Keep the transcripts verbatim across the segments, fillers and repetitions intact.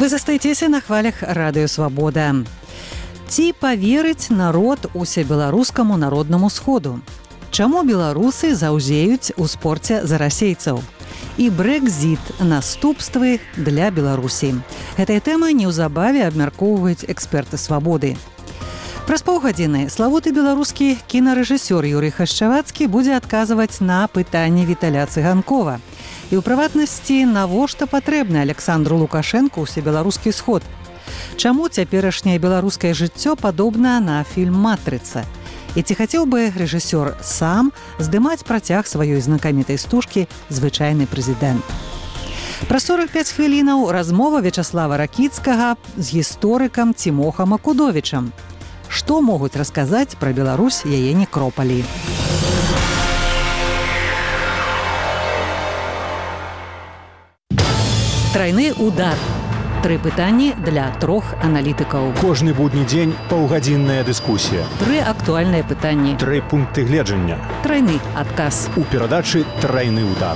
Вы застаецеся на хвалях радыё Свабода. Ці паверыць народ усебеларускаму народнаму сходу? Чаму беларусы заўзеюць у спорце за расейцаў? І Брэкзіт – наступствы для Беларусі. Гэтай тэмай неўзабаве абмяркоўваюць эксперты Свабоды. Праз паўгадзіны славуты беларускі кінарэжысёр Юрый Хашчавацкі будзе адказваць на пытанні Віталя Цыганкова. І ў прыватнасці, навошта патрэбны Александру Лукашэнку ўсебеларускі сход? Чаму цяперашняе беларускае жыццё падобна на фільм «Матрыца»? І ці хацеў бы рэжысёр сам здымаць працяг сваёй знакамітай стужкі «Звычайны прэзідэнт». Праз сорак пяць хвілінаў размова Вячаслава Ракіцкага з гісторыкам Цімохам Акудовічам. Што могуць расказаць пра Беларусь яе некропалі? Трайны удар. Тры пытанні для трох аналітыкаў. Кожны будні дзень паўгадзінная дыскусія. Тры актуальныя пытанні. Тры пункты гледжання. Трайны адказ. У перадачы «Трайны удар».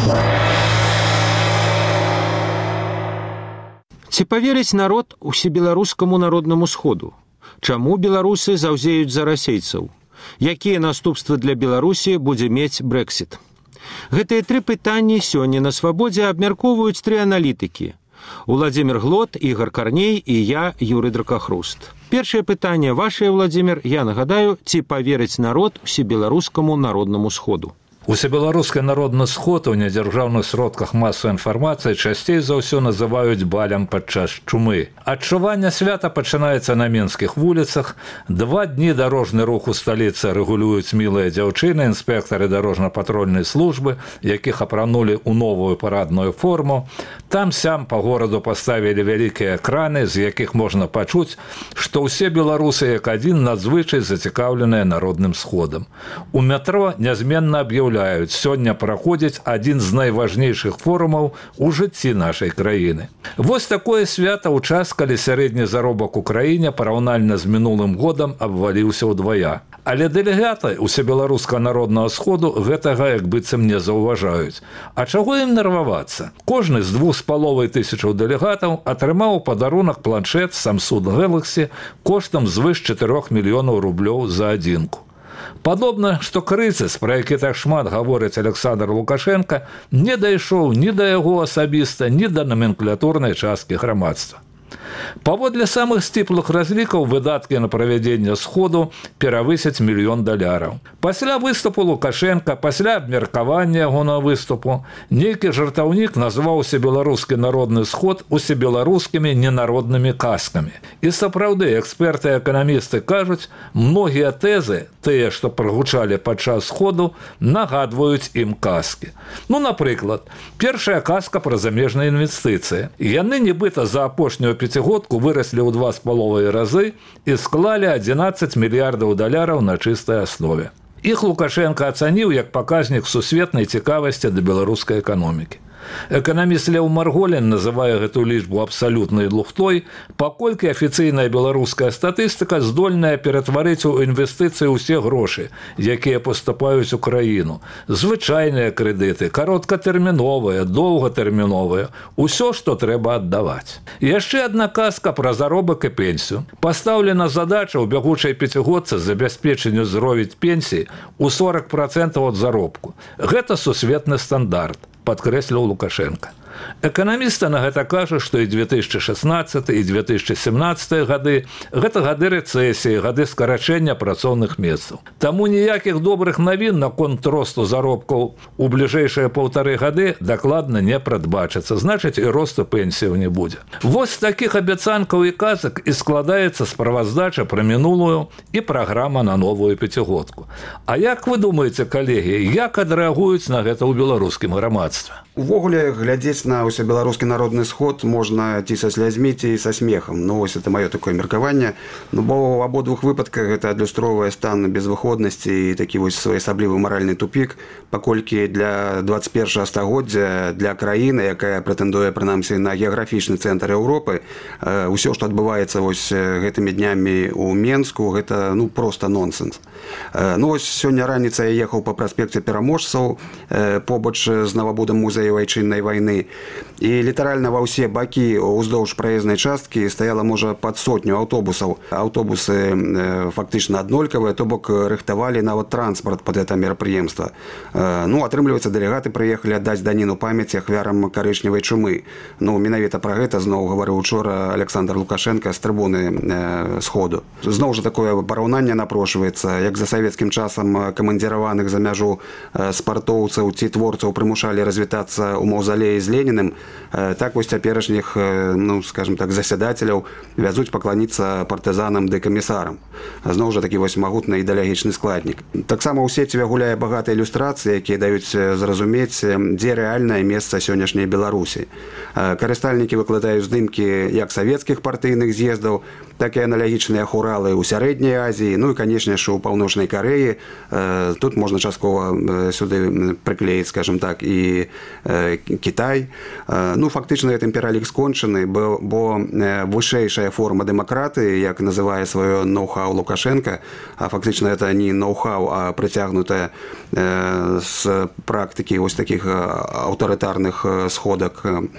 Ці паверыць народ усебеларускаму народнаму сходу? Чаму беларусы заўзеюць за расейцаў? Якія наступствы для Беларусі будзе мець Брэкзіт? Гэтыя тры пытанні сёння на Свабодзе абмяркоўваюць тры аналітыкі. Уладзімір Глот, Ігор Карней і я, Юрый Дракахруст. Першае пытанне вашае, Уладзімір, я нагадаю, ці паверыць народ усебеларускаму народнаму сходу? Усебеларускі народны сход у нядзяржаўных сродках масавай інфармацыі часцей за ўсё называюць балем падчас чумы. Адчуванне свята пачынаецца на мінскіх вуліцах. Два дні дарожны рух у сталіцы рэгулююць мілыя дзяўчыны, інспектары дарожна-патрульнай службы, якіх апранулі ў новую парадную форму. Там-сям па гораду паставілі вялікія экраны, з якіх можна пачуць, што ўсе беларусы як адзін надзвычай зацікаўленыя народным сходам. У метро нязменна аб'яўляюць, сёння праходзіць адзін з найважнейшых форумаў у жыцці нашай краіны. Вось такое свята ў час, калі сярэдні заробак у краіне параўнальна з мінулым годам абваліўся ўдвая. Але дэлегаты усебеларускага народнага сходу гэтага як быццам не заўважаюць. А чаго ім нервавацца? Кожны з двух з паловай тысячаў дэлегатаў атрымаў падарунак планшет Samsung Galaxy коштам звыш чатырох мільёнаў рублёў за адзінку. Падобна, што крызіс, пра які так шмат гаворыць Александр Лукашенко, не дайшоў ні да яго асабіста, ні да наменклатурнай часткі грамадства. Паводле самых сціплых разлікаў выдаткі на правядзенне сходу перавысяць мільён даляраў. Пасля выступу Лукашенка, пасля абмеркавання яго на выступу, нейкі жартаўнік назваўся беларускі народны сход усебеларускімі ненароднымі казкамі. І сапраўды, эксперты і эканамісты кажуць, многія тэзы, тыя, што прагучалі падчас сходу, нагадваюць ім казкі. Ну, напрыклад, першая казка пра замежныя інвестыцыі. Яны нібыта за апошнюю пяцігодку выраслі ў два з паловай разы і склалі адзінаццаць мільярдаў даляраў на чыстай аснове. Іх Лукашенко ацаніў як паказнік сусветнай цікавасці да беларускай эканомікі. Эканаміст Леў Марголін называе гэту лічбу абсалютнай лухтой, паколькі афіцыйная беларуская статыстыка здольная ператварыць у інвестыцыі ўсе грошы, якія паступаюць у краіну. Звычайныя крэдыты, кароткатэрміновыя, доўгатэрміновыя, усё, што трэба аддаваць. Яшчэ адна казка пра заробак і пенсію. Пастаўлена задача ў бягучай пяцігодцы забяспечэнню зровень пенсіі ў сорок процентаў ад заробку. Гэта сусветны стандарт, падкрэсліў Лукашенко. Эканамісты на гэта кажа, што і две тысячы шаснаццаты, і две тысячы семнаццаты гады гэта гады рэцэсіі, гады скарачэння працоўных месцаў. Таму ніякіх добрых навін наконт росту заробкаў у бліжэйшыя паўтары гады дакладна не прадбачыцца, значыць, і росту пенсіяў не будзе. Вось такіх абяцанкаў і казак і складаецца справаздача пра мінулую і праграма на новую пяцігодку. А як вы думаеце, калегі, як адрэагуюць на гэта ў беларускім грамадстве? Увогуле, глядзець на усебеларускі народны сход можна ці са слязьмі, ці са смехам. Ну, вось это маё такое меркаванне. Ну, бо ў абодвух выпадках гэта адлюстроўвае стан безвыходнасці і такі вось своеасаблівы маральны тупік, паколькі для дваццаць першага стагоддзя для краіны, якая прэтэндуе прынамсі на геаграфічны цэнтр Еўропы, ўсё, што адбываецца вось гэтымі днямі ў Менску, гэта ну проста нонсенс. Ну, вось сёння раніцай я ехаў па праспекце Пераможцаў побач з Навабудам музеем першай айчыннай вайны. І літаральна ва ўсе бакі ўздоўж праезнай часткі стаяла, можа, пад сотню аўтобусаў. Аўтобусы фактычна аднолькавыя, то бок рыхтавалі нават транспарт пад гэта мерапрыемства. Ну, атрымліваецца, дэлегаты прыехалі аддаць даніну памяці ахвярам карычневай чумы. Ну, менавіта пра гэта зноў гаварыў учора Александр Лукашенко з трыбуны сходу. Зноў жа такое параўнанне напрошваецца, як за савецкім часам камандзіраваных за мяжу спартоўцаў ці творцаў прымушалі развітацца ў маўзалеі з Леніным, так вось цяперашніх, ну, скажем так, засядателяў вязуць пакланіцца партызанам ды камісарам. Зноў жа такі вось магутны ідэалагічны складнік. Таксама ў сеціве гуляе багата ілюстрацый, якія даюць зразумець, дзе рэальнае месца сённяшняй Беларусі. Карыстальнікі выкладаюць здымкі як савецкіх партыйных з'ездаў, так і аналагічныя хуралы ў сярэдняй Азіі, ну і, канешне ж, у паўночнай Карэі. Тут можна часткова сюды прыклеіць, скажем так, і Кітай. Ну, фактычна, гэты пералік скончаны, бо, бо вышэйшая форма дэмакратыі, як называе сваё ноу-хау Лукашенко, а фактычна гэта не ноу-хау, а прыцягнутая з практыкі вось такіх аўтарытарных сходак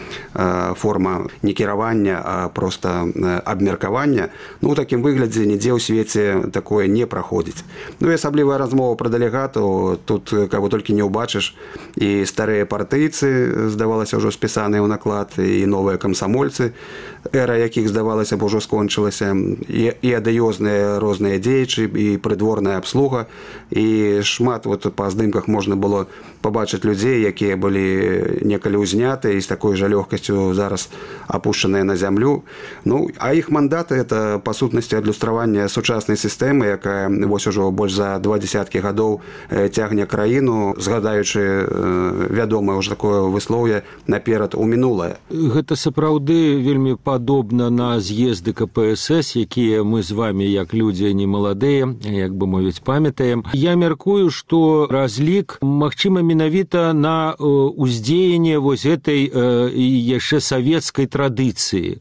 форма не кіравання, а проста абмеркавання. Ну, у такім выглядзе нідзе ў свеце такое не праходзіць. Ну, і асаблівая размова пра дэлегатаў, тут каго толькі не ўбачыш, і старыя партыйцы, здавалася, ўжо спісаныя ў наклад, і новыя камсамольцы, эра якіх, здавалася б, ужо скончылася, і, і адыёзныя розныя дзеячы, і прыдворная абслуга, і шмат вот па здымках можна было пабачыць людзей, якія былі некалі ўзняты і з такой жа лёгкасцю зараз апушчаныя на зямлю. Ну, а іх мандаты – это, па сутнасці, адлюстраванне сучаснай сістэмы, якая вось ужо больш за два дзесяткі гадоў цягне краіну, згадаючы вядомае ўжо такое выслоўе наперад у мінулае. Гэта сапраўды вельмі падобна на з'езды ка пэ эс эс, якія мы з вамі, як людзі не маладыя, як бы мовіць, памятаем. Я мяркую, што разлік, магчыма, менавіта на ўздзеянне вось гэтай яшчэ савецкай традыцыі.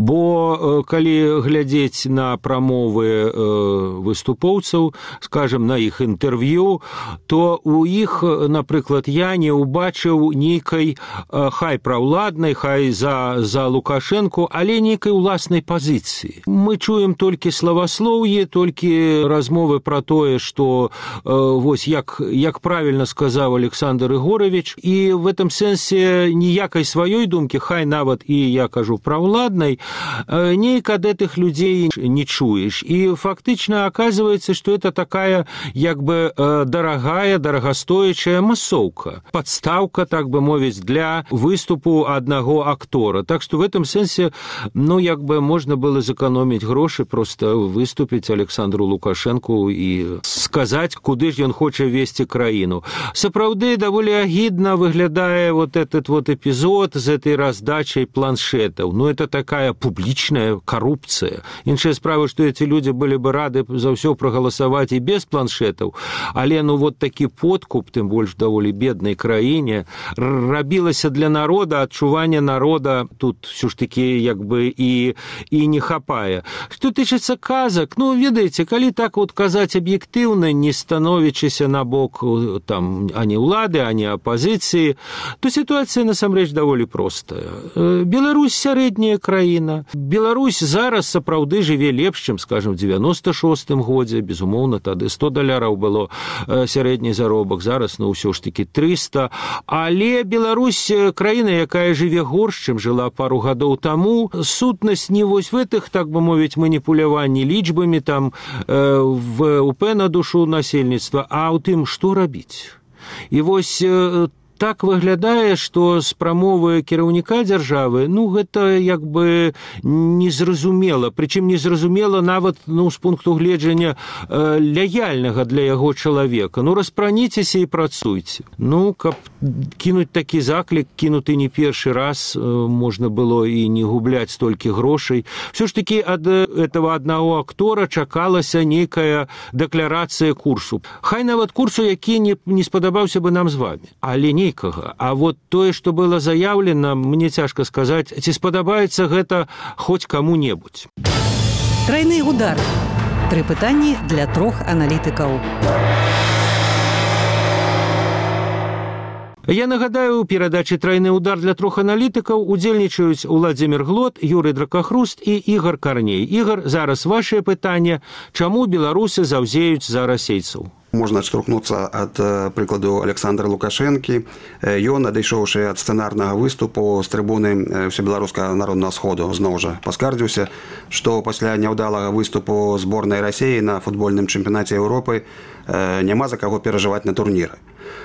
Бо калі глядзець на прамовы выступоўцаў, скажем, на іх інтэрв'ю, то у іх, напрыклад, я не ўбачыў нейкай, хай праўладнай, хай за, за Лукашенко, але нейкай уласнай пазіцыі. Мы чуем толькі славаслоўе, толькі размовы пра тое, што э, вось як, як правільна сказаў Александр Ігорович, і в этом сэнсе ніякай сваёй думкі, хай нават і я кажу праўладнай, э, нейка ад гэтых людзей не чуеш. І фактычна оказывается, что это такая як бы э, дарагая, дарагастоячая масоўка. Подставка, так бы мовіць, для выступу аднаго актора. Так что в этом сэнсе, ну, як бы можна было зэканоміць грошы, просто выступіць Александру Лукашенку і сказаць, куды ж ён хоча весці краіну. Сапраўды, даволі агідна выглядае вот этот вот эпизод з этой раздачай планшетаў. Ну, это такая публічная коррупция. Іншая справа, што эти люди былі бы рады за ўсё прагаласаваць і без планшетаў, але ну вот такі подкуп, тым больш даволі беднай краіне, рабілася для народа, адчування народа тут все ж таки як бы і, і не хапае. Што тычыцца казак, ну, ведаеце, калі так вот казаць аб'ектыўна, не становячыся на бок там ані ўлады, ані апазіцыі, то сітуацыя насамрэч даволі простая. Беларусь сярэдняя краіна. Беларусь зараз сапраўды жыве лепш, чым, скажем, в девяносто шостым годзе, безумоўна, тады сто даляраў было сярэдні заробак, зараз, ну, ўсё ж таки трыста, але Беларусь краіна, якая жыве горш, чым жыла пару гадоў таму. Сутнасць не вось в гэтых, так бы мовіць, маніпуляванні лічбамі там э, в УП на душу насельніцтва, а ў тым, што рабіць. І вось э, так выглядае, што з прамовы кіраўніка дзяржавы, ну, гэта як бы незразумела, прычым незразумела нават, ну, з пункту гледжання э, лаяльнага для яго чалавека. Ну, распраніцеся і працуйце. Ну, каб кінуць такі заклік, кінуты не першы раз, э, можна было і не губляць столькі грошай. Все ж таки ад этого аднаго актора чакалася нейкая дэкларацыя курсу. Хай нават курсу, які не, не спадабаўся бы нам з вами, але не А вот тое, што было заяўлена, мне цяжка сказаць, ці спадабаецца гэта хоць каму-небудзь. Трайны удар. Тры пытанні для трох аналітыкаў. Я нагадаю, у перадачы «Трайны удар» для трох аналітыкаў удзельнічаюць Уладзімір Глот, Юрый Дракахруст і Ігар Карней. Ігар, зараз вашее пытанне. Чаму беларусы заўзеюць за расейцаў? Можна адштурхнуцца ад прыкладу Александра Лукашэнкі. Ён, адышоўшы ад сцэнарнага выступу з трыбуны ўсебеларускага народнага сходу, зноў жа паскардзіўся, што пасля няўдалага выступу зборнай Расіі на футбольным чэмпіянаце Еўропы няма за каго перажываць на турніры.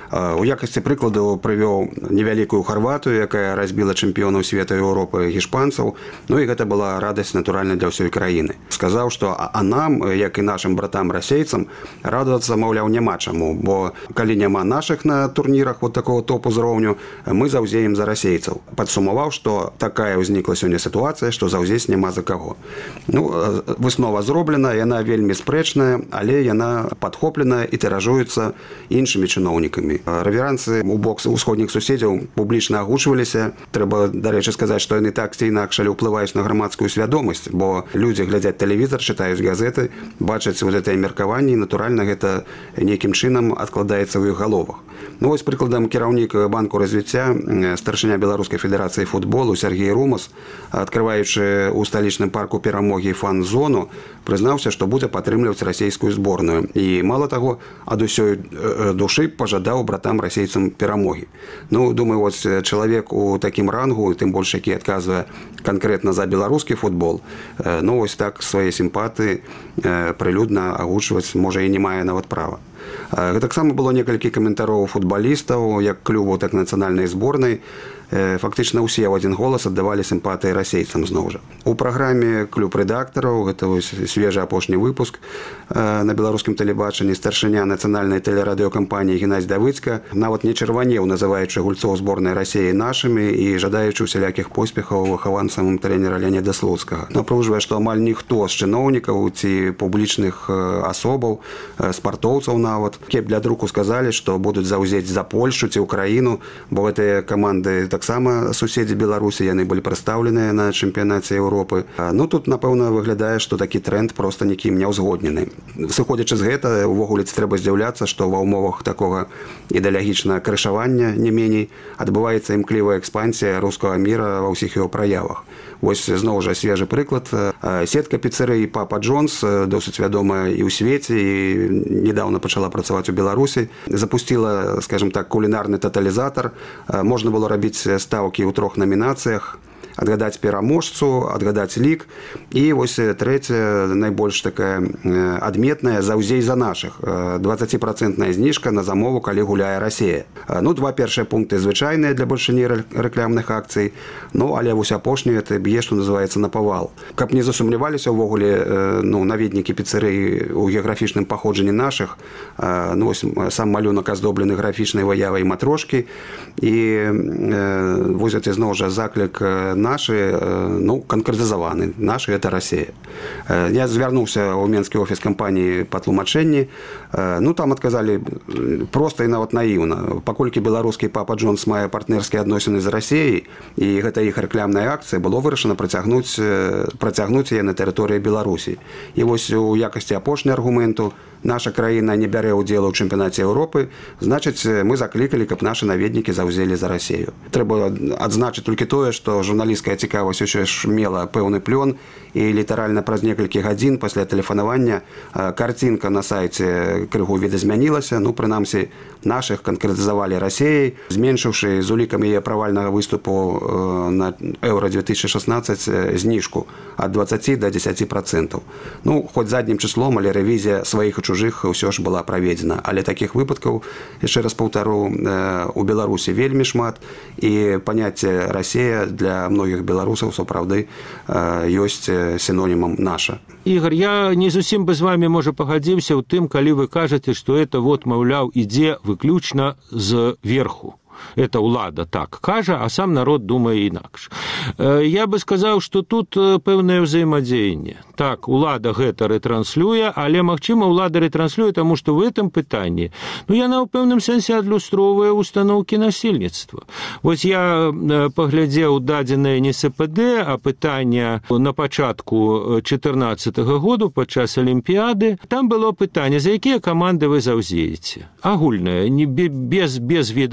У якасці прыкладу прывёў невялікую Харватыю, якая разбіла чэмпіёнаў свету Еўропы гішпанцаў. Ну і гэта была радасць натуральна для ўсёй краіны. Сказаў, што а нам, як і нашым братам-расейцам, радавацца, маўляў, няма чаму, бо калі няма нашых на турнірах вот такого топу узроўню, мы заўзеем за расейцаў. Падсумаваў, што такая ўзнікла сёння сітуацыя, што заўзець няма за каго. Ну, выснова зроблена, яна вельмі спрэчная, але яна падхоплена і тыражуецца іншымі чыноўнікамі. Рэверансы у бок усходніх суседзяў публічна агучваліся. Трэба, дарэчы, сказаць, што яны так ці інакш ўплываюць на грамадскую свядомасць, бо людзі глядзяць тэлевізар, чытаюць газеты, бачаць вот гэтае меркаванне, і, натуральна, гэта нейкім чынам адкладаецца ў іх галовах. Ну, вось прыкладам кіраўнік банку развіцця, старшыня Беларускай федэрацыі футболу Сергей Румас, адкрываючы ў сталічным парку Перамогі фан-зону, прызнаўся, што будзе падтрымліваць расійскую зборную. І, мала таго, ад усёй душы пажадаў братам-расейцам перамогі. Ну, думаю, вот чалавек у такім рангу, тым больш, які адказвае канкрэтна за беларускі футбол, ну, вось так свае сімпатыі прылюдна агучваць, можа, і не мае нават права. Гэтаксама было некалькі каментароў футбалістаў, як клубу, так і нацыянальнай зборнай. Фактычна ўсе ў адзін голас аддавалі сімпатыі расейцам зноў жа. У праграме клуб рэдактараў, гэта свежы апошні выпуск на беларускім тэлебачанні, старшыня нацыянальнай тэлерадыёкампаніі Геннадзь Давыдзька нават не чырванеў, называючы гульцоў зборнай Расіі нашымі і жадаючы усялякіх поспехаў выхаванцам трэнера Леаніда Слуцкага. Напружвае, што амаль ніхто з чыноўнікаў ці публічных асобаў, спартоўцаў нават, кеп для друку сказалі, што будуць заўзець за Польшчу ці ўкраіну, бо гэтыя каманды таксама суседзі Беларусі, яны былі прадстаўленыя на чэмпіянаце Еўропы. Ну, тут, напэўна, выглядае, што такі тренд проста нікім не ўзгоднены. Сыходзячы з гэта, увогуле трэба здзіўляцца, што ва ўмовах такога ідэалагічнага крышавання, не меней, адбываецца імклівая экспансія рускага міра ва ўсіх яго праявах. Вось зноў жа свежы прыклад. Сетка піцэрый Папа Джонс, досыць вядомая і ў свеце, і недавно пачала працаваць у Беларусі, запустила, скажем так, кулінарны таталізатар. Можна было рабіць стаўкі ў трох намінацыях: адгадаць пераможцу, адгадаць лік. І вось трэцяя, найбольш такая адметная, заўзей за нашых. дваццаціпрацэнтная зніжка на замову, калі гуляе Расія. Ну, два першыя пункты звычайныя для бальшыні рэклямных акцый, ну, але вось апошні это б'е, што называецца, на павал. Каб не засумняваліся ўвогуле, ну, наведнікі піцэрый у геаграфічным паходжанні нашых, ну, вось сам малюнак аздоблены графічнай выявай матрошкі, і вось гэта зноў жа заклік наши, ну, канкрэтызаваны. Наши – это Расія. Я звярнуўся ў менскі офіс кампаніі па тлумачэнні. Ну, там адказалі проста і нават наіўна. Паколькі беларускі Папа Джонс мае партнерскія адносіны з Расіяй, і гэта іх рэклямная акцыя, было вырашана працягнуць, працягнуць яе на тэрыторыі Беларусі. І вось у якасці апошняга аргументу: наша краіна не бярэ ўдзелу ў чэмпіянаце Еўропы, значыць, мы заклікалі, каб нашы наведнікі заўзелі за Расію. Трэба адзначыць толькі тое, што журналісцкая цікавасць ўсё ж мела пэўны плён, і літаральна праз некалькі гадзін пасля тэлефанавання карцінка на сайце крыху відазмянілася. Ну, прынамсі, нашых канкрэтызавалі Расіяй, зменшыўшы з улікам яе правальнага выступу на Еўра две тысячи шестнадцать зніжку ад дваццаці да дзесяці працэнтаў. Ну, хоць заднім чыслом, але рэвізія сваіх і чужых ўсё ж была праведзена. Але такіх выпадкаў, яшчэ раз паўтару, у Беларусі вельмі шмат, і паняцце Расія для многіх беларусаў сапраўды ёсць синонімам наша. Ігор, я не зусім бы з вами, можа, пагадзіўся ў тым, калі вы кажаце, што это, вот, маўляў, ідзе выключна з верху. Это ўлада так кажа, а сам народ думае інакш. Я бы сказаў, што тут пэўнае ўзаемадзеянне. Так, улада гэта рэтранслюе, але, магчыма, улада рэтранслюе, таму што в гэтым пытанні, ну, яна ў пэўным сэнсе адлюстроўвае установкі насельніцтва. Вось я паглядзеў дадзенае эн эс пэ дэ, а пытання на пачатку чатырнаццатага году падчас Алімпіяды. Там было пытанне, за якія каманды вы заўзееце. Агульнае, не без, без віда спорту,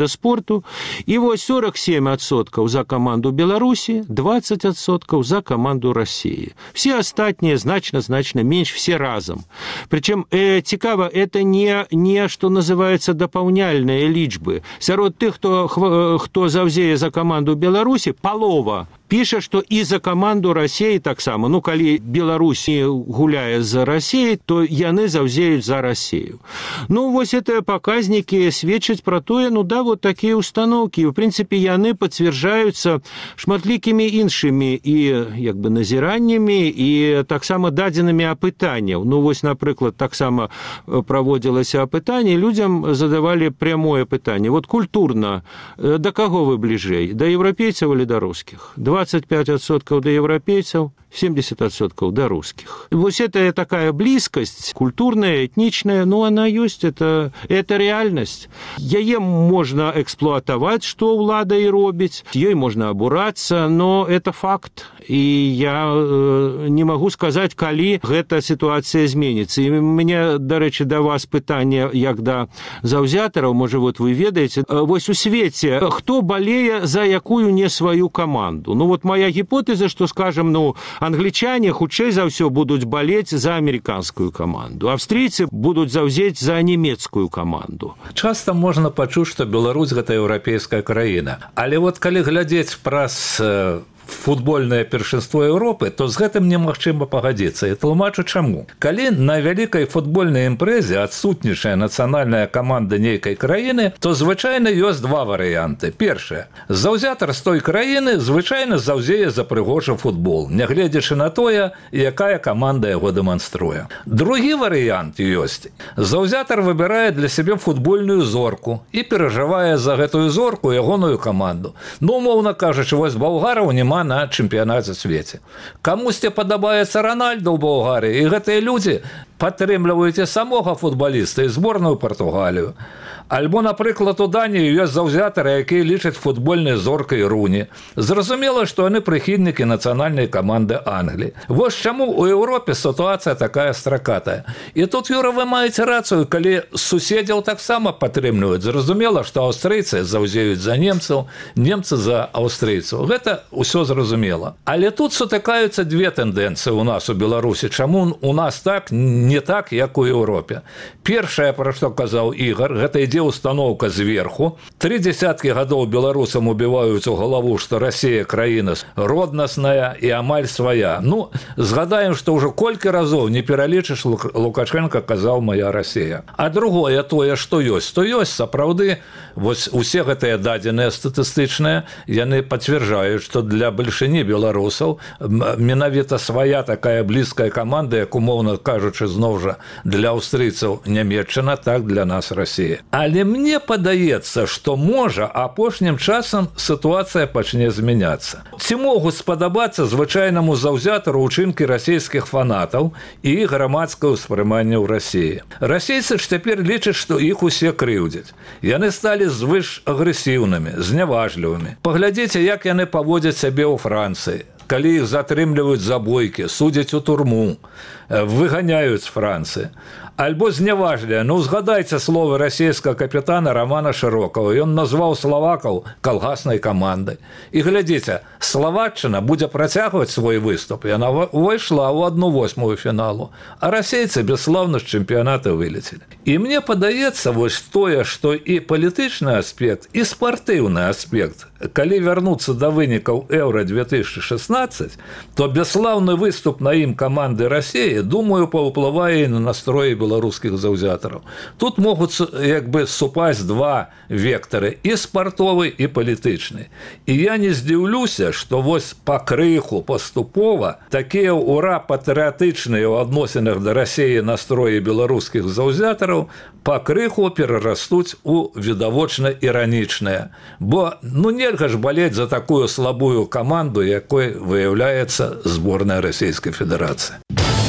свету. І вось сорок семь адсоткаў за каманду Беларусі, двадцать адсоткаў за каманду России. Все астатнія значна-значна менш, все разом. Причем э, цікава, это не, не, что называется, дапаўняльныя лічбы. Сярод тых, хто, хто заўзее за каманду Беларусі, палова піша, што і за каманду России таксама. Ну, калі Беларусь гуляе за Россией, то яны заўзеюць за Россию. Ну, вось это паказнікі сведчаць пра тое, ну да, вот такія установкі. В принципе, яны пацвярджаюцца шматлікімі іншымі і як бы назіраннямі і таксама дадзенымі апытанняў. Ну, вось, напрыклад, таксама праводзілася апытанне, людзям задавалі прямое пытанне. Вот культурна, да каго вы бліжэй? Да еўрапейцаў или да рускіх? двадцать пять адсоткаў да еўрапейцаў, семьдесят адсоткаў да русских. Вот это такая близкость, культурная, этничная, но она есть, это, это реальность. Яе можно эксплуатовать, что ўлада и робіць, ей можно обураться, но это факт. И я э, не могу сказать, калі гэта ситуация изменится. И у меня, до речі, до вас пытанне, як да заўзятараў, может, вот вы ведаете, вось у свете, хто более за якую не свою команду? Ну, вот моя гипотеза, что, скажем, ну, англичане хутчэй за ўсё будуць балець за американскую команду, австрийцы будуць заўзець за немецкую команду. Часто можна пачуць, што Беларусь гэта еўрапейская краіна. Але вот калі глядзець праз футбольное першынство Европы, то з гэтым немагчыма пагадзіцца. І тлумачу чаму. Калі на вялікай футбольнай імпрэзе адсутнічае нацыянальная каманда нейкай краіны, то звычайна ёсць два варыянты. Першае. Заўзятар з той краіны звычайна заўзее за прыгожы футбол, нягледзячы на тое, якая каманда яго дэманструе. Другі варыянт ёсць. Заўзятар выбірае для сябе футбольную зорку і перажывае за гэтую зорку ягоную каманду. Ну, умоўна кажучы, вось балгараў няма на чэмпіянаце свеце. Камусьці падабаецца Рональдо ў Балгарыі, і гэтыя людзі падтрымліваюць і самога футбаліста, і зборную Партугалію. Альбо, напрыклад, у Даніі ёсць заўзятары, якія лічаць футбольнай зоркай Руні. Зразумела, што яны прыхільнікі нацыянальнай каманды Англіі. Вось чаму ў Еўропе сітуацыя такая стракатая. І тут, Юра, вы маеце рацыю, калі суседзяў таксама падтрымліваюць. Зразумела, што аўстрыйцы заўзеюць за немцаў, немцы за аўстрыйцаў. Гэта ўсё зразумела. Але тут сутыкаюцца две тэндэнцыі ў нас у Беларусі. Чаму у нас так, не так, як у Еўропе? Першае, пра што казаў Ігор, гэта ідзе установка зверху. Тры дзесяткі гадоў беларусам убіваюць у галаву, што Расія краіна роднасная і амаль свая. Ну, згадаем, што ўжо колькі разоў не пералічыш, Лукашенко казаў «Моя Расія». А другое тое, што ёсць, то ёсць сапраўды, вось усе гэтыя дадзеныя статыстычныя, яны пацвярджаюць, што для бальшыні беларусаў менавіта свая такая блізкая каманда, як умоўна кажучы, зноў жа, для аўстрыйцаў Нямецчына, так для нас Расія. Але мне падаецца, што можа апошнім часам сітуацыя пачне змяняцца. Ці могуць спадабацца звычайнаму заўзятару ўчынкі расійскіх фанатаў і іх грамадскае ўспрыманне ў Расіі. Расейцы ж цяпер лічаць, што іх усе крыўдзяць. Яны сталі звыш агрэсіўнымі, зняважлівымі. Паглядзіце, як яны паводзяць сябе ў Францыі. Калі іх затрымліваюць за бойкі, судзяць у турму, выганяюць з Францыі. Альбо зняважлівыя. Ну, згадайце словы расійскага капітана Романа Шырокава. Ён назваў славакаў калгаснай камандай. І глядзіце, Словаччына будзе працягваць свой выступ. Яна увайшла ў адну восьмую фіналу. А расейцы бесславна з чэмпіяната вылецелі. І мне падаецца вось тое, што і палітычны аспект, і спартыўны аспект, калі вярнуцца да вынікаў Еўра две тысячи шестнадцать, то бесславны выступ на ім каманды Расіі, думаю, паўплывае на настроі беларускіх заўзятараў. Тут могуць як бы супасть два вектары, і спартовы, і палітычны. І я не здзіўлюся, што вось пакрыху паступова такія ура патрыятычныя ў адносінах да Расіі настроі беларускіх заўзятараў пакрыху перарастуць у відавочна іранічныя. Бо ну нельга ж балець за такую слабую каманду, якой выяўляецца зборная Расійскай Федэрацыі.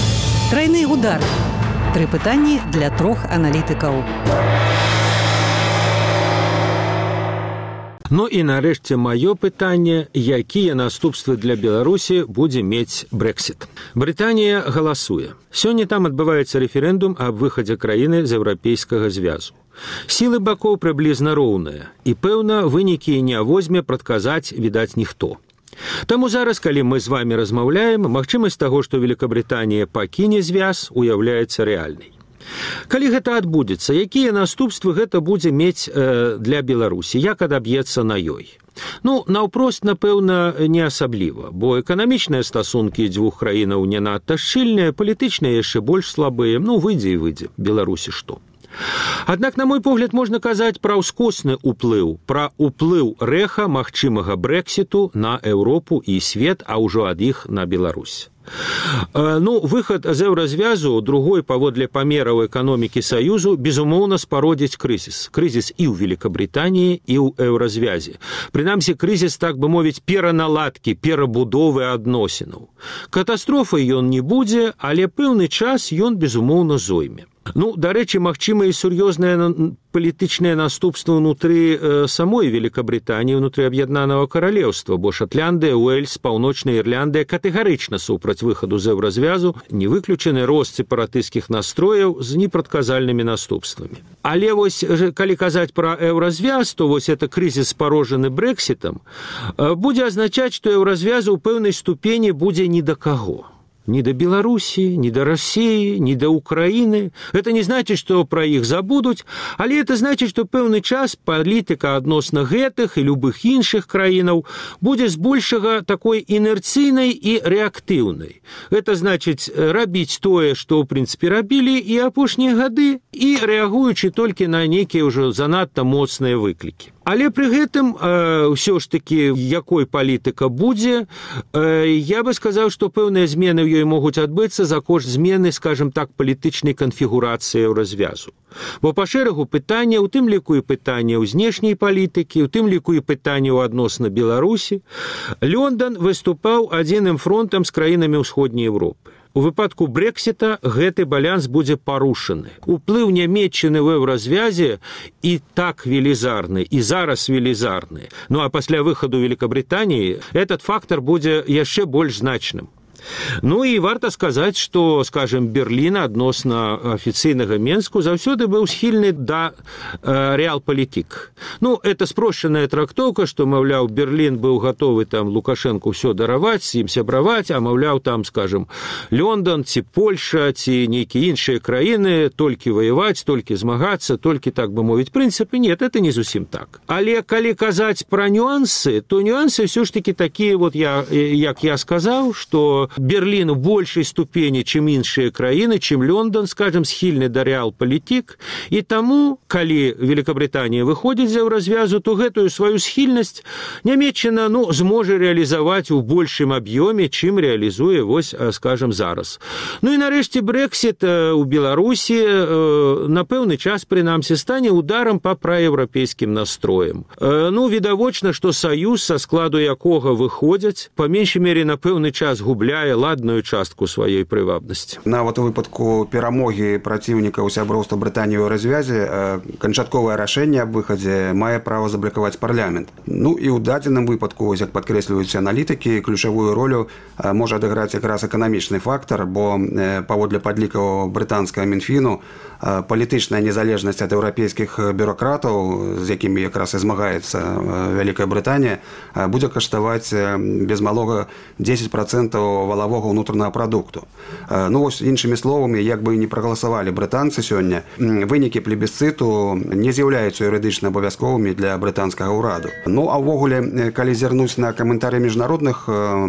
Трайны удар. Тры пытанні для трох аналітыкаў. Ну і нарэшце маё пытанне, якія наступствы для Беларусі будзе мець Брексит. Брытанія галасуе. Сёння там адбываецца рэферэндум аб выхадзе краіны з еўрапейскага звязу. Сілы бакоў прыблізна роўныя, і, пэўна, вынікі не возьме прадказаць, відаць, ніхто. Таму зараз, калі мы з вамі размаўляем, магчымасць таго, што Великабрытанія пакіне звяз, уяўляецца рэальнай. Калі гэта адбудзецца, якія наступствы гэта будзе мець э, для Беларусі, як адаб'ецца на ёй? Ну, наўпрост, напэўна, не асабліва, бо эканамічныя стасункі дзвюх краінаў не надта шчыльныя, палітычныя яшчэ больш слабыя, ну, выйдзе і выйдзе, Беларусі што. Аднак, на мой погляд, можна казаць пра ўскосны ўплыў, пра ўплыў рэха магчымага Брэксіту на Еўропу і свет, а ўжо ад іх на Беларусь. Ну, выхад з еўразвязу, другой паводле памераў эканомікі Саюзу, безумоўна, спародзіць крызіс. Крызіс і ў Великабрытаніі, і ў еўразвязе. Прынамсі, крызіс, так бы мовіць, пераналадкі, перабудовы адносінаў. Катастрофай ён не будзе, але пэўны час ён, безумоўна, зойме. Ну, дарэчы, магчыма і сур'ёзныя палітычныя наступствы ўнутры э, самой Великабрытаніі, ўнутры аб'яднанага каралеўства, бо Шатландыя, Уэльс, Паўночная Ірландыя катэгарычна супраць выхаду з еўразвязу, не выключаны рост сепаратысцкіх настрояў з непрадказальнымі наступствамі. Але вось, калі казаць пра еўразвяз, то вось это крызіс спарожаны Брэксітам, э, будзе азначаць, што еўразвязу ў пэўнай ступені будзе ні да каго. Ни до Беларуси, ни до России, ни до Украины. Это не значит, что про их забудут, але это значит, что пэўны час палітыка адносна гэтых і любых іншых краінаў будзе збольшага такой інерцыйнай і рэактыўнай. Это значит рабіць тое, што ў прынцыпе рабілі і апошнія гады, і рэагуючы толькі на нейкія ўжо занадта моцныя выклікі. Але пры гэтым э, ўсё ж такі, якой палітыка будзе, э, я бы сказаў, што пэўныя змены ў ёй могуць адбыцца за кошт змены, скажем так, палітычнай канфігурацыі развязу. Бо па шэрагу пытання, у тым ліку і пытання ў знешняй палітыкі, у тым ліку і пытання ў адносна Беларусі, Лондон выступаў адзіным фронтам з краінамі ўсходняй Еўропы. У выпадку Брэксіта гэты баланс будзе парушаны. Уплыў Нямецчыны ў еўразвязе і так велізарны, і зараз велізарны. Ну а пасля выхаду Великабрытаніі этот фактор будзе яшчэ больш значным. Ну і варта сказаць, што, скажем, Берлін адносна афіцыйнага Менску заўсёды быў схільны да э, рэалпалітык. Ну, это спрошчаная трактоўка, што, маўляў, Берлін быў гатовы там Лукашэнку ўсё дараваць, з ім сябраваць, а, маўляў, там, скажем, Лондон, ці Польша, ці нейкія іншыя краіны толькі ваяваць, толькі змагацца, толькі, так бы мовіць, прынцыпы. Нет, это не зусім так. Але калі казаць пра нюансы, то нюансы ўсё ж такі такія, вот я, як я сказаў, што Берлін у большай ступені, чым іншыя краіны, чым Лондон, скажем, схільны да рэалпалітык, і таму, калі Великабрытанія выходзіць з еўразвязу, то гэтую сваю схільнасць Нямецчына, ну, зможа рэалізаваць у большым аб'ёме, чым рэалізуе, вось, скажем, зараз. Ну і нарэшце Брэксіт у Беларусі на пэўны час, прынамсі, стане ударам па праеўрапейскім настроем. Ну, відавочна, што саюз, са складу якога выходзяць, па меншай мере на пэўны час губляе ладную частку сваёй прывабнасці. Нават у выпадку перамогі праціўнікаў сяброўства Брытаніі ў развязе канчатковае рашэнне аб выхадзе мае права заблакаваць парламент. Ну і ў дадзеным выпадку, як падкрэсліваюць аналітыкі, ключавую ролю можа адыграць якраз эканамічны фактар, бо паводле падлікаў брытанскага Мінфіну палітычная незалежнасць ад еўрапейскіх бюрократаў, з якімі якраз і змагаецца Вялікая Брытанія, будзе каштаваць без малога дзесяць працэнтаў валавога ўнутранага прадукту. Ну, вось, іншымі словамі, як бы і не прагаласавалі брытанцы сёння, вынікі плебісцыту не з'яўляюцца юрыдычна абавязковымі для брытанскага ўраду. Ну, а ўвогуле, калі зірнуць на каментары міжнародных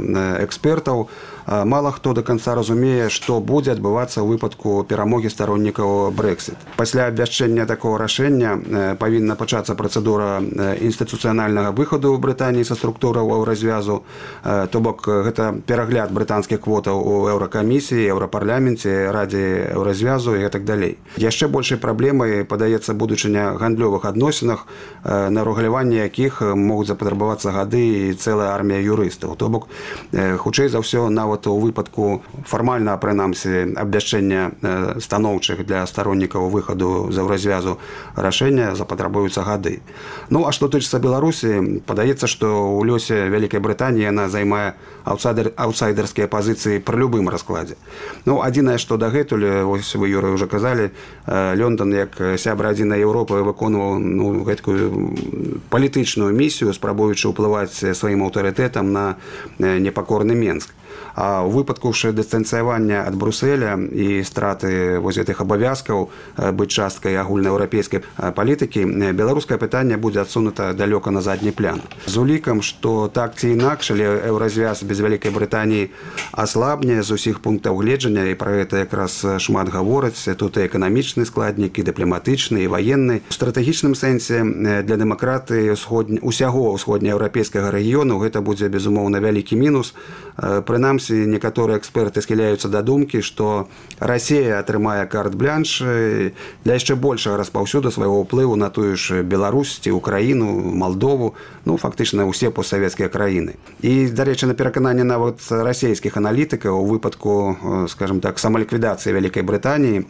экспертаў, мала хто до конца разумее, што будзе адбывацца ў выпадку перамогі староннікаў Брэксіт. Пасля абвяшчэння такого рашэння павінна пачацца працэдура інстытуцыянальнага выхаду ў Брытаніі са структураў развязу, то бок гэта перагляд брытанскіх квотаў у Еўракамісіі, Еўрапарламенце, Радзе Еўразвязу і гэтак далей. Яшчэ большай праблемай падаецца будучыня гандлёвых адносінах, на рэгуляванне якіх могуць запатрабавацца гады і цэлая армія юрыстаў. То бок, хутчэй за ўсё, нават нават у выпадку фармальна, прынамсі, абвяшчэння станоўчых для староннікаў выхаду з еўразвязу рашэння запатрабуюцца гады. Ну, а што тычыцца Беларусі, падаецца, што ў лёсе Вялікай Брытаніі яна займае аўтсайдер, аўтсайдерскія пазіцыі пры любым раскладзе. Ну, адзінае, што дагэтуль, вось вы, Юрый, уже казалі, Лондон, як сябра адзінай Еўропы, выконваў ну, гэткую палітычную місію, спрабуючы ўплываць сваім аўтарытэтам на непакорны Менск. А ў выпадку ж дыстанцыявання ад Брусэля і страты вось гэтых абавязкаў быць часткай агульнаеўрапейскай палітыкі, беларускае пытанне будзе адсунута далёка на задні план. З улікам, што так ці інакш, але еўразвяз без Вялікай Брытаніі аслабне з усіх пунктаў гледжання, і пра гэта якраз шмат гавораць. Тут і эканамічны складнік, і дыпламатычны, і ваенны. У стратэгічным сэнсе для дэмакратыі усяго ўсходнееўрапейскага рэгіёну гэта будзе, безумоўна, вялікі мінус. Прынамсі, некаторыя эксперты схіляюцца да думкі, што Расія атрымае карт-блянш для яшчэ большага распаўсюду свайго ўплыву на тую ж Беларусь, ці Украіну, Малдову, ну, фактычна ўсе постсавецкія краіны. І, дарэчы, на перакананне нават расійскіх аналітыкаў у выпадку, скажем так, самаліквідацыі Вялікай Брытаніі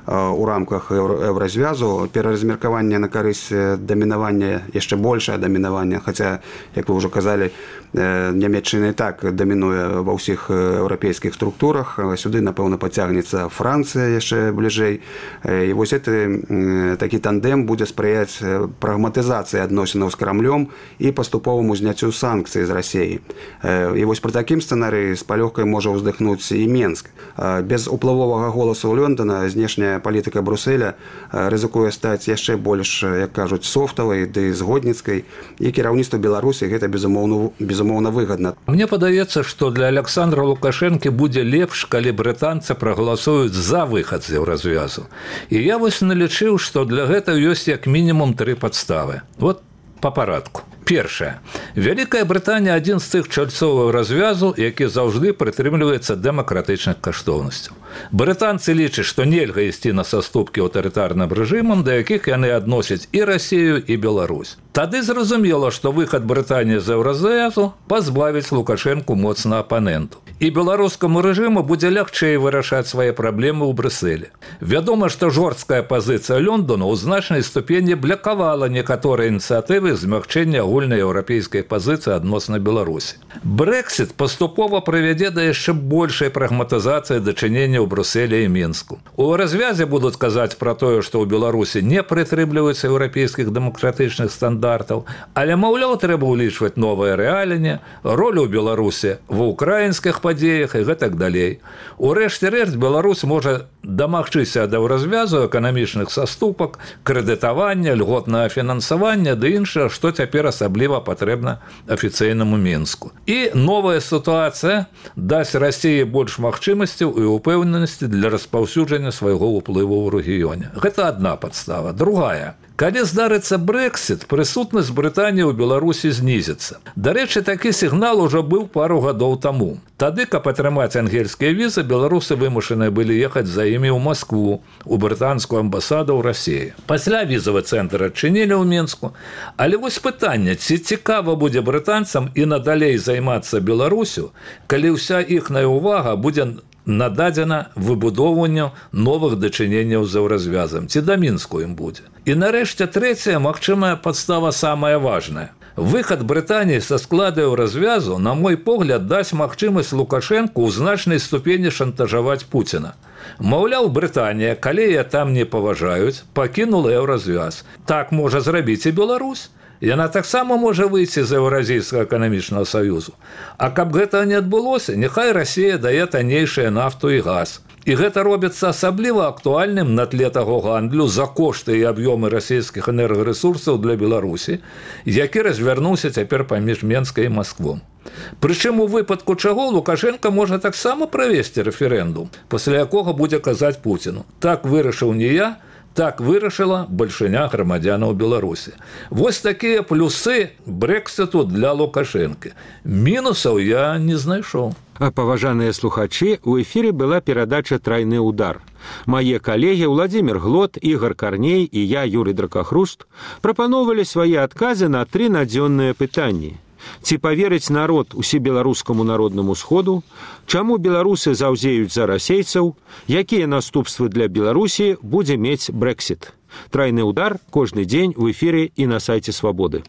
у рамках еўразвязу, пераразмеркаванне на карысць дамінавання, яшчэ большае дамінаванне, хаця, як вы ўжо казалі, Нямецчына і так дамінуе ва ўсіх еўрапейскіх структурах. Сюды, напэўна, пацягнецца Францыя яшчэ бліжэй. І вось гэты такі тандем будзе спрыяць прагматызацыі адносінаў з Крамлём і паступоваму зняццю санкцый з Расіі. І вось пры такім сцэнарыі з палёгкай можа ўздыхнуць і Менск. Без уплывовага голасу ў Лондона знешняя палітыка Брусэля рызыкуе стаць яшчэ больш, як кажуць, софтавай ды згодніцкай, і кіраўніцтву Беларусі гэта безумоўна безумоўна выгадна. Мне падаецца, што для Александра Лукашэнкі будзе лепш, калі брытанцы прагаласуюць за выхад з еўразвязу. І я вось налічыў, што для гэтага ёсць як мінімум тры падставы. Вот па парадку. Першае. Вялікая Брытанія адзін з тых чальцоў еўразвязу, які заўжды прытрымліваецца дэмакратычных каштоўнасцяў. Брытанцы лічаць, што нельга ісці на саступкі аўтарытарным рэжымам, да якіх яны адносяць і Расію, і Беларусь. Тады зразумела, што выхад Брытаніі з еўразвязу пазбавіць Лукашэнку моцна апаненту. І беларускаму рэжыму будзе лягчэй вырашаць свае праблемы ў Брюсселі. Вядома, што жорсткая пазіцыя Лондона ў значнай ступені блакавала некаторыя ініцыятывы змягчэння агульнаеўрапейскай пазіцыі адносна Беларусі. Брэксіт паступова прывядзе да яшчэ большай прагматызацыі дачынення ў Брюсселі і Мінску. У развязе будуць казаць пра тое, што ў Беларусі не прытрымліваюцца еўрапейскіх дэмакратычных стандартаў, але, маўляў, трэба ўлічваць новае рэаленне, ролю ў Беларусі ва ўкраінскіх падзеях і гэтак далей. Урэшце рэшт, Беларусь можа дамагчыся ад еўразвязу, эканамічных саступак, крэдытавання, льготнага фінансавання ды іншае, што цяпер асабліва патрэбна афіцыйнаму Мінску. І новая сітуацыя дасць Расіі больш магчымасцяў і ўпэўненасці для распаўсюджання свайго ўплыву ў рэгіёне. Гэта адна падстава. Другая. Калі здарыцца Брэксіт, прысутнасць Брытаніі ў Беларусі знізіцца. Дарэчы, такі сігнал ужо быў пару гадоў таму. Тады, каб атрымаць ангельскія візы, беларусы вымушаныя былі ехаць за імі ў Маскву, у брытанскую амбасаду ў Расіі. Пасля візавы цэнтр адчынілі ў Мінску. Але вось пытанне, ці цікава будзе брытанцам і надалей займацца Беларусю, калі ўся іхная ўвага будзе нададзена выбудоўванню новых дачыненняў з еўразвязам, ці да Мінску ім будзе. І нарэшце трэцяя, магчымая падстава самая важная. Выхад Брытаніі са складу еўразвязу, на мой погляд, дасць магчымасць Лукашэнку ў значнай ступені шантажаваць Пуціна. Маўляў, Брытанія, калі яе там не паважаюць, пакінула еўразвяз. Так можа зрабіць і Беларусь. Яна таксама можа выйсці з Еўразійскага эканамічнага саюзу. А каб гэта не адбылося, няхай Расія дае таннейшыя нафту і газ. І гэта робіцца асабліва актуальным на тле таго гандлю за кошты і аб'ёмы расійскіх энергарэсурсаў для Беларусі, які развярнуўся цяпер паміж Менскай і Масквом. Прычым у выпадку чаго Лукашэнка можа таксама правесці рэферэндум, пасля якога будзе казаць Пуціну: так вырашыў не я, так вырашыла бальшыня грамадзянаў Беларусі. Вось такія плюсы Брэксіту для Лукашэнкі. Мінусаў я не знайшоў. Паважаныя слухачы, у эфіры была перадача «Трайны удар». Мае калегі Владзімір Глот, Ігар Карней і я, Юрый Дракахруст, прапаноўвалі свае адказы на тры надзённыя пытанні. Ці паверыць народ усебеларускаму народнаму сходу, чаму беларусы заўзеюць за расейцаў, якія наступствы для Беларусі будзе мець Брэксіт. Трайны ўдар кожны дзень у эфіры і на сайце Свабоды.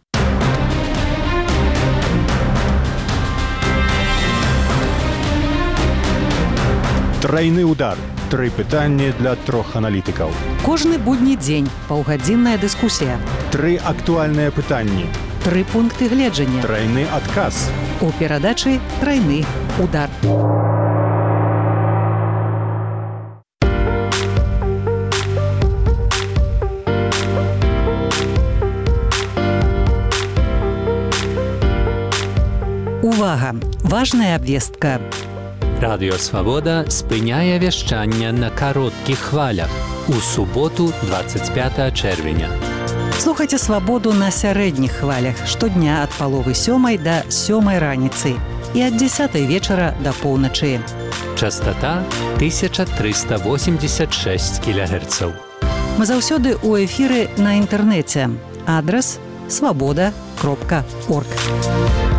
Трайны удар. Тры пытанні для трох аналітыкаў. Кожны будні дзень паўгадзінная дыскусія. Тры актуальныя пытанні. Тры пункты гледжання. Трайны адказ. У перадачы «Трайны удар». Увага! Важная абвестка. Радыё Свабода спыняе вяшчанне на кароткіх хвалях у суботу двадцать пятого чэрвеня. Слухайце Свабоду на сярэдніх хвалях штодня ад паловы сёмай да сёмай раніцы і ад дзесятай вечара да поўначы. Частота тысяча триста восемьдесят шесть кілогерцаў. Мы заўсёды ў эфіры на інтэрнэце. Адрас свабода кропка орг.